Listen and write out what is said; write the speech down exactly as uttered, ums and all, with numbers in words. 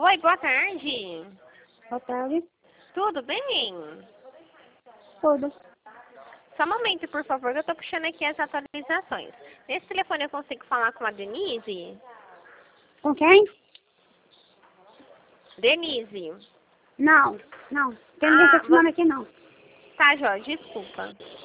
Oi, boa tarde. Boa tarde. Tudo bem? Tudo. Só um momento, por favor, que eu tô puxando aqui as atualizações. Nesse telefone eu consigo falar com a Denise? Com quem? Denise. Não, não. Tem Ah, ninguém com esse vo- nome aqui, não. Tá, Jorge, desculpa.